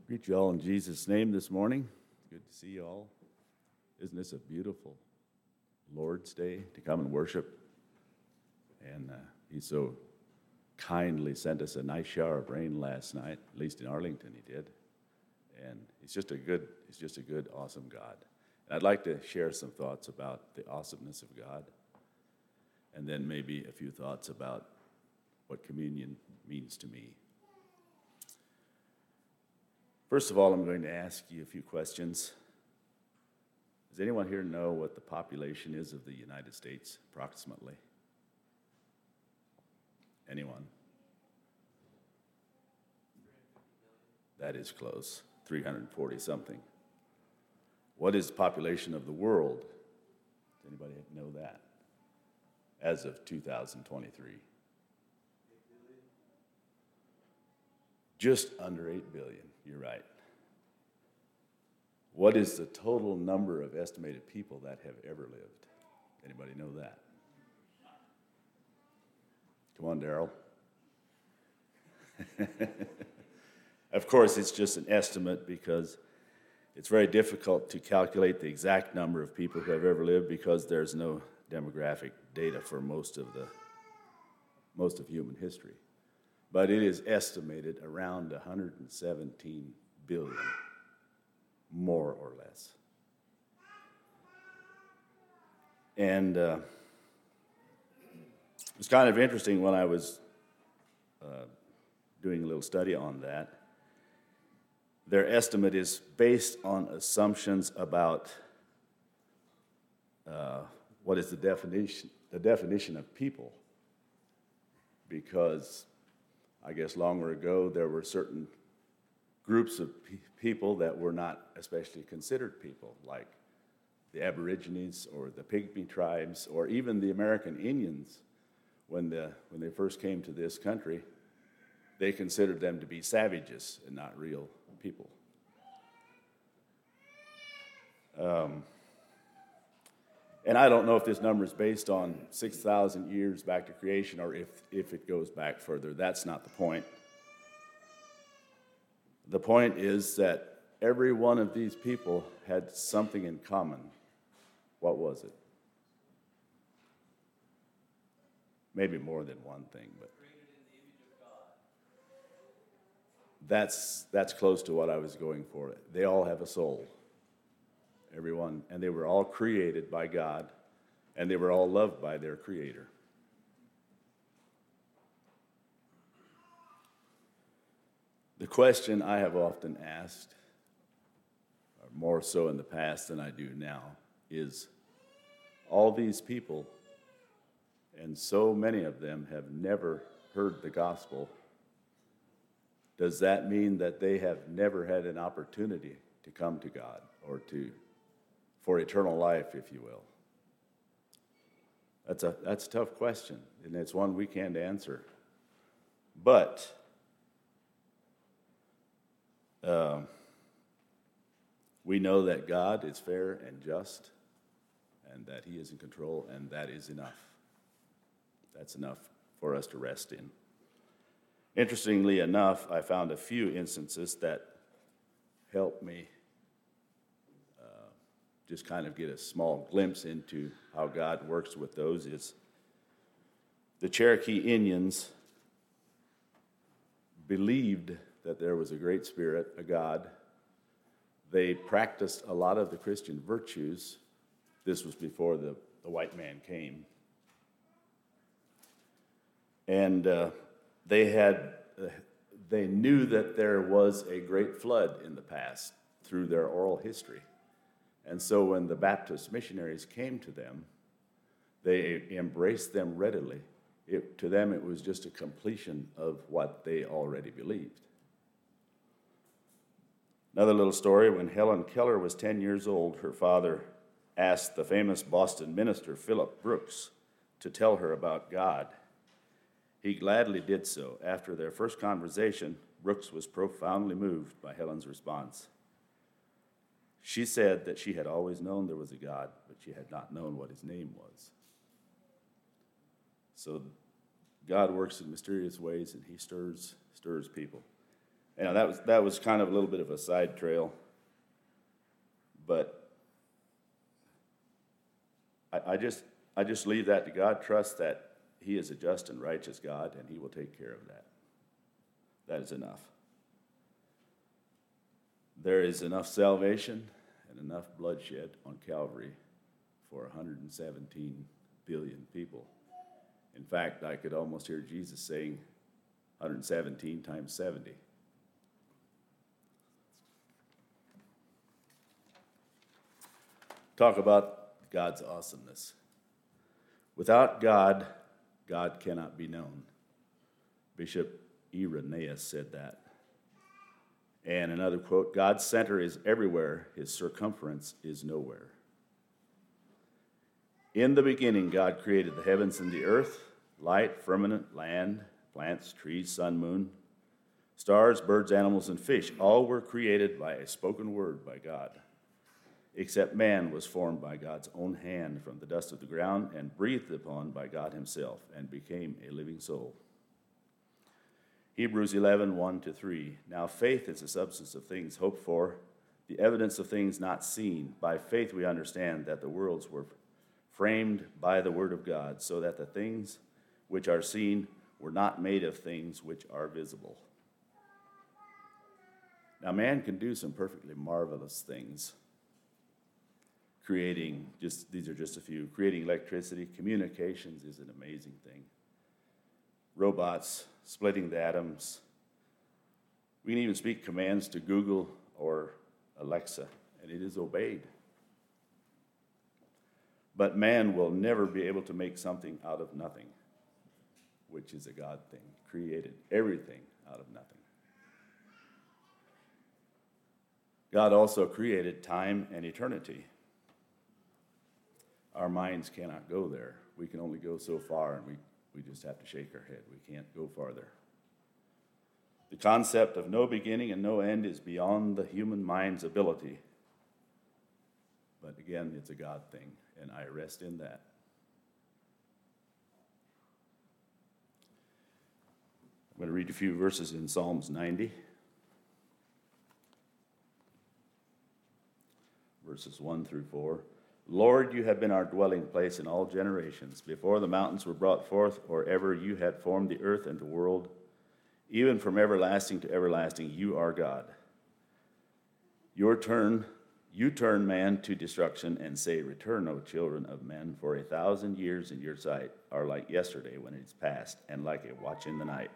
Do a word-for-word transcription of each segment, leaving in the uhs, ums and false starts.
Greet you all in Jesus' name this morning. Good to see you all. Isn't this a beautiful Lord's Day to come and worship? And uh, he so kindly sent us a nice shower of rain last night, at least in Arlington he did. And he's just a good, he's just a good, awesome God. And I'd like to share some thoughts about the awesomeness of God, and then maybe a few thoughts about what communion means to me. First of all, I'm going to ask you a few questions. Does anyone here know what the population is of the United States, approximately? Anyone? That is close, three hundred forty something. What is the population of the world? Does anybody know that? As of two thousand twenty-three. Just under eight billion, you're right. What is the total number of estimated people that have ever lived? Anybody know that? Come on, Daryl. Of course, it's just an estimate because it's very difficult to calculate the exact number of people who have ever lived because there's no demographic data for most of the most of human history. But it is estimated around one hundred seventeen billion, more or less. And uh, it's kind of interesting when I was uh, doing a little study on that. Their estimate is based on assumptions about uh, what is the definition, the definition of people, because I guess longer ago, there were certain groups of pe- people that were not especially considered people, like the Aborigines or the Pygmy tribes, or even the American Indians. When, the, when they first came to this country, they considered them to be savages and not real people. Um, and I don't know if this number is based on six thousand years back to creation or if, if it goes back further. That's not the point. The point is that every one of these people had something in common. What was it? Maybe more than one thing, but that's that's close to what I was going for. They all have a soul. Everyone, and they were all created by God, and they were all loved by their Creator. The question I have often asked, or more so in the past than I do now, is all these people, and so many of them have never heard the gospel, does that mean that they have never had an opportunity to come to God or to for eternal life, if you will? That's a that's a tough question, and it's one we can't answer. But uh, we know that God is fair and just, and that He is in control, and that is enough. That's enough for us to rest in. Interestingly enough, I found a few instances that helped me just kind of get a small glimpse into how God works with those. Is the Cherokee Indians believed that there was a great spirit, a God. They practiced a lot of the Christian virtues. This was before the, the white man came. And uh, they had, uh, they knew that there was a great flood in the past through their oral history. And so when the Baptist missionaries came to them, they embraced them readily. It, to them, it was just a completion of what they already believed. Another little story, when Helen Keller was ten years old, her father asked the famous Boston minister, Philip Brooks, to tell her about God. He gladly did so. After their first conversation, Brooks was profoundly moved by Helen's response. She said that she had always known there was a God, but she had not known what his name was. So God works in mysterious ways, and he stirs stirs people. You know, that was that was kind of a little bit of a side trail, but I, I just I just leave that to God. Trust that He is a just and righteous God, and He will take care of that. That is enough. There is enough salvation and enough bloodshed on Calvary for one hundred seventeen billion people. In fact, I could almost hear Jesus saying one hundred seventeen times seventy. Talk about God's awesomeness. Without God, God cannot be known. Bishop Irenaeus said that. And another quote, God's center is everywhere, his circumference is nowhere. In the beginning, God created the heavens and the earth, light, firmament, land, plants, trees, sun, moon, stars, birds, animals, and fish. All were created by a spoken word by God. Except man was formed by God's own hand from the dust of the ground and breathed upon by God himself and became a living soul. Hebrews eleven, one to three. Now faith is the substance of things hoped for, the evidence of things not seen. By faith we understand that the worlds were framed by the word of God, so that the things which are seen were not made of things which are visible. Now man can do some perfectly marvelous things. Creating, just these are just a few, creating electricity, communications is an amazing thing. Robots, splitting the atoms. We can even speak commands to Google or Alexa, and it is obeyed. But man will never be able to make something out of nothing, which is a God thing, created everything out of nothing. God also created time and eternity. Our minds cannot go there. We can only go so far, and we, we just have to shake our head. We can't go farther. The concept of no beginning and no end is beyond the human mind's ability. But again, it's a God thing, and I rest in that. I'm going to read a few verses in Psalms ninety. Verses one through four. Lord, you have been our dwelling place in all generations. Before the mountains were brought forth, or ever you had formed the earth and the world, even from everlasting to everlasting, you are God. Your turn, you turn man to destruction and say, return, O children of men, for a thousand years in your sight are like yesterday when it is past, and like a watch in the night.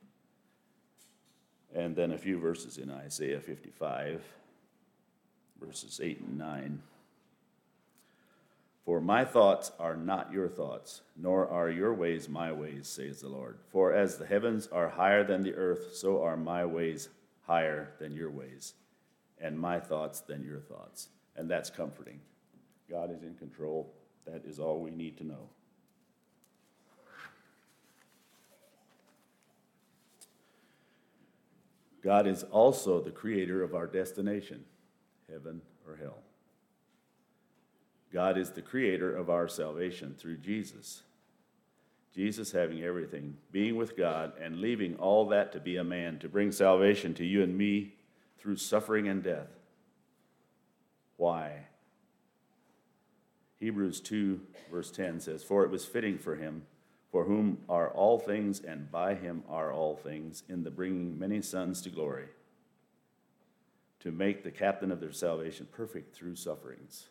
And then a few verses in Isaiah fifty-five, verses eight and nine. For my thoughts are not your thoughts, nor are your ways my ways, says the Lord. For as the heavens are higher than the earth, so are my ways higher than your ways, and my thoughts than your thoughts. And that's comforting. God is in control. That is all we need to know. God is also the creator of our destination, heaven or hell. God is the creator of our salvation through Jesus. Jesus having everything, being with God, and leaving all that to be a man, to bring salvation to you and me through suffering and death. Why? Hebrews two, verse ten says, for it was fitting for him, for whom are all things, and by him are all things, in the bringing many sons to glory, to make the captain of their salvation perfect through sufferings.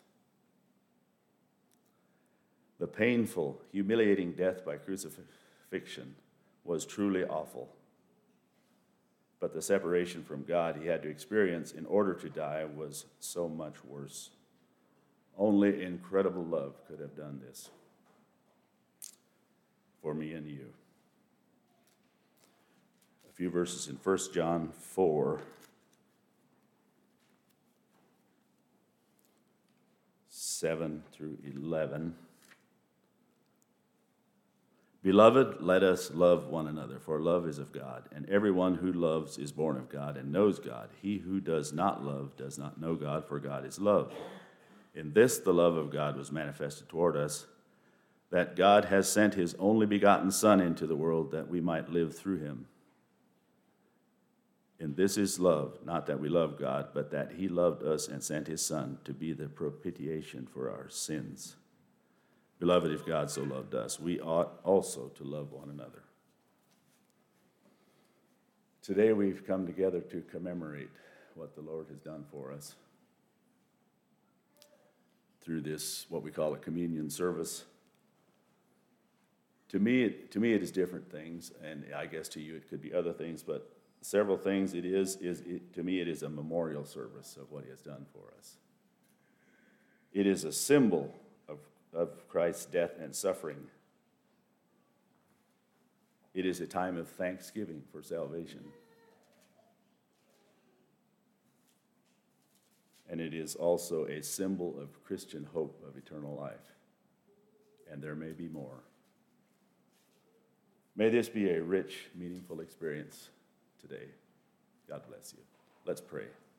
The painful, humiliating death by crucifixion was truly awful. But the separation from God he had to experience in order to die was so much worse. Only incredible love could have done this for me and you. A few verses in First John four. seven through eleven. Beloved, let us love one another, for love is of God, and everyone who loves is born of God and knows God. He who does not love does not know God, for God is love. In this the love of God was manifested toward us, that God has sent his only begotten Son into the world that we might live through him. And this is love, not that we love God, but that he loved us and sent his Son to be the propitiation for our sins. Beloved, if God so loved us, we ought also to love one another. Today we've come together to commemorate what the Lord has done for us through this, what we call a communion service. To me, it, to me, it is different things, and I guess to you it could be other things, but several things it is, is it, to me it is a memorial service of what he has done for us. It is a symbol of, of Christ's death and suffering. It is a time of thanksgiving for salvation. And it is also a symbol of Christian hope of eternal life. And there may be more. May this be a rich, meaningful experience today. God bless you. Let's pray.